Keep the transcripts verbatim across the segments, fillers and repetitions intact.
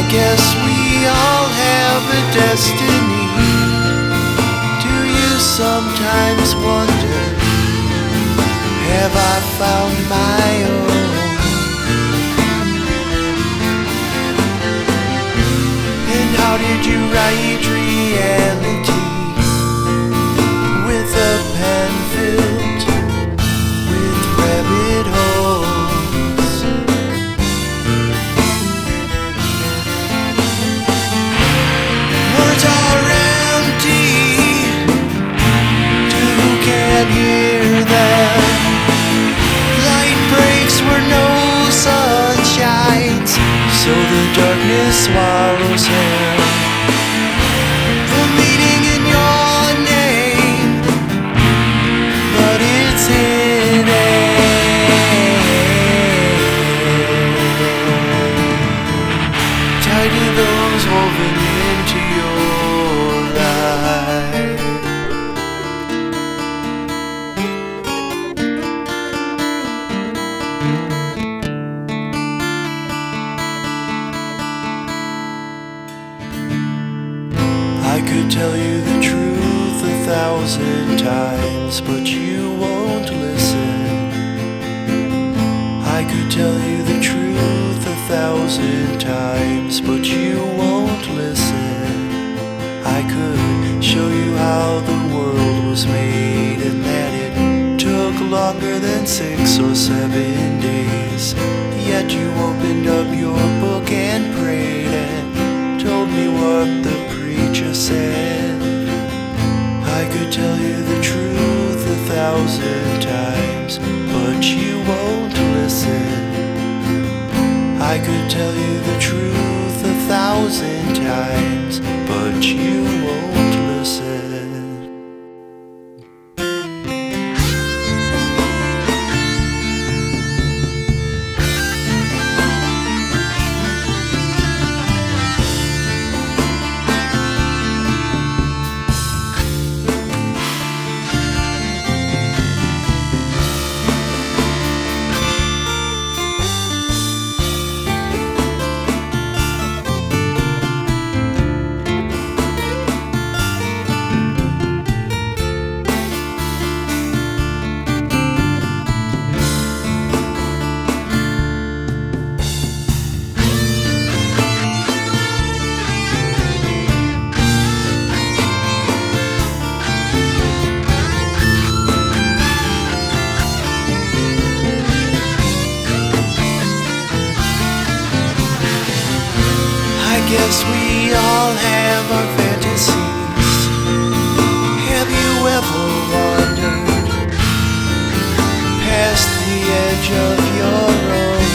guess we all have a destiny. Do you sometimes wonder, have I found my own? And how did you write reality with a pen filled with rabbit holes? Words are empty to who can't hear them. Light breaks where no sun shines, so the darkness swallows him. A meaning in your name, but it's hidden. Tied to those woven into your life. I could tell you the truth a thousand times, but you won't listen. I could tell you the truth a thousand times, but you won't listen. I could show you how the world was made, and that it took longer than six or seven days. Yet you opened up your book and prayed and told me what the preacher said. I could tell you the truth a thousand times, but you won't listen. I could tell you the truth a thousand times, but you won't listen. I guess we all have our fantasies. Have you ever wandered past the edge of your own?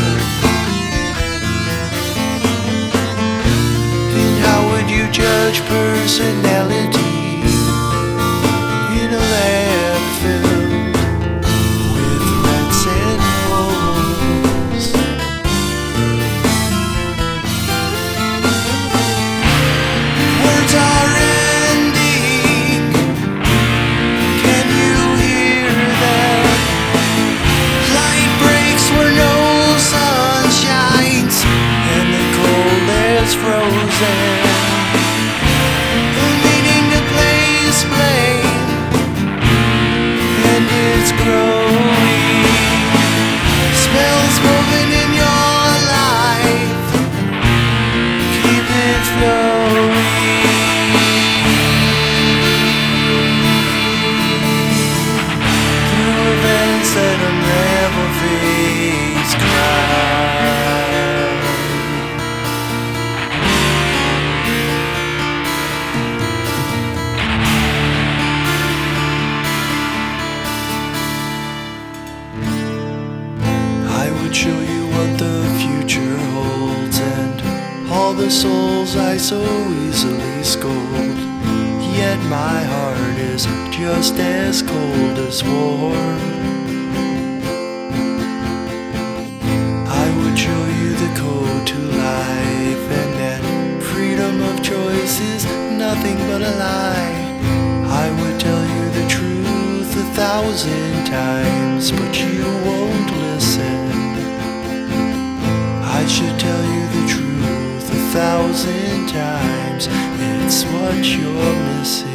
And how would you judge personality in a lab filled with rats and moles? Words are ending, can you hear them? Light breaks where no sun shines, and the cold air's frozen. The meaning to place blame, and it's growing. Spells woven in your life, keep it flowing. That unravel face cry. I would show you what the future holds, and all the souls I so easily scold. Yet my heart is just as cold as warm. I would show you the code to life, and that freedom of choice is nothing but a lie. I would tell you the truth a thousand times, but you won't listen. I should tell you the truth a thousand times. It's what you're missing.